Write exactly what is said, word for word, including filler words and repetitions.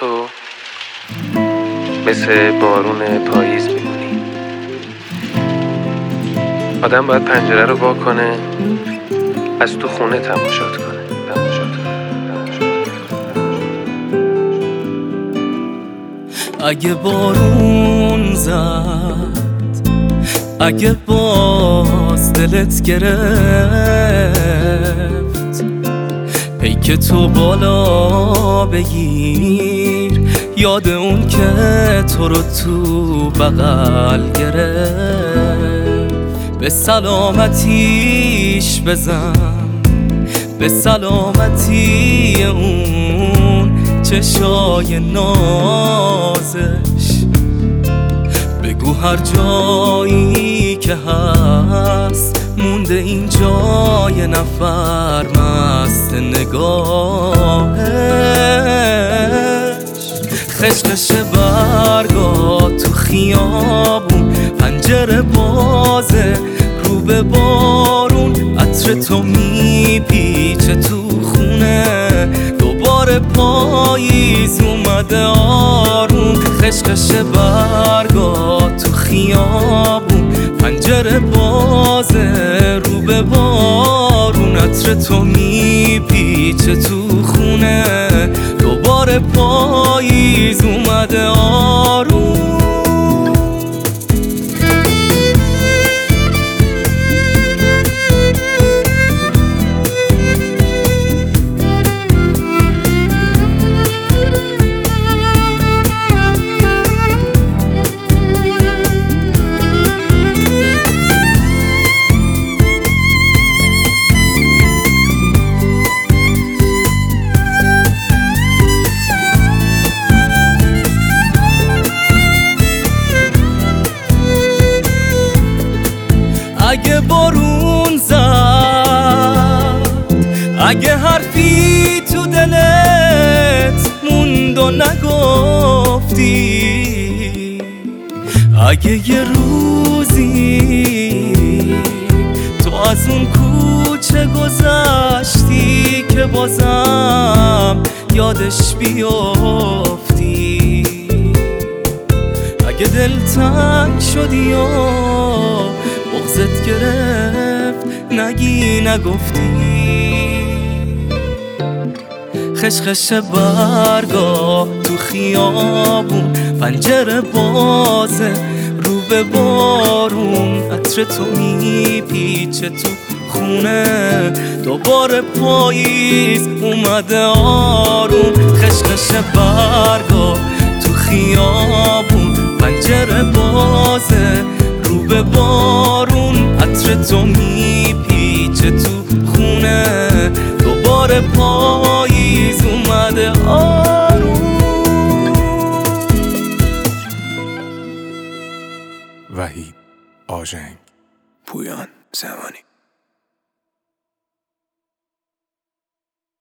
تو مثل بارون پاییز میمونی. آدم باید پنجره رو وا کنه، از تو خونه تماشات کنه تماشات کنه اگه بارون زد، اگه باز دلت گرفت، پیک تو بالا بگیر، یاد اون که تو رو تو بغل گرفت. به سلامتیش بزن، به سلامتی اون چشای نازش. بگو هر جایی که هست مونده این جای نفر مست نگاهش. خشخش برگا تو خیابون، پنجره بازه رو به بارون، عطر تو میپیچه تو خونه، دوباره پاییز اومده آروم. خشخش برگا تو خیابون، پنجره بازه رو به بارون، عطر تو میپیچه تو خونه، دوباره پاییز اومده آروم. اگه بارون زد، اگه حرفی تو دلت موند و نگفتی، اگه یه روزی تو از اون کوچه گذشتی که بازم یادش بیافتی، اگه دلتنگ شدی و بغضت گرفت نگی نگفتی. خشخش برگا تو خیابون، پنجره بازه رو به بارون، عطر تو میپیچه تو خونه، دوباره پاییز اومده آروم. خشخش برگا تو خیابون، پنجره بازه رو به بارون، عطر تو میپیچه تو خونه، دوباره پاییز اومده آروم. وحید آژنگ، پویان زمانی.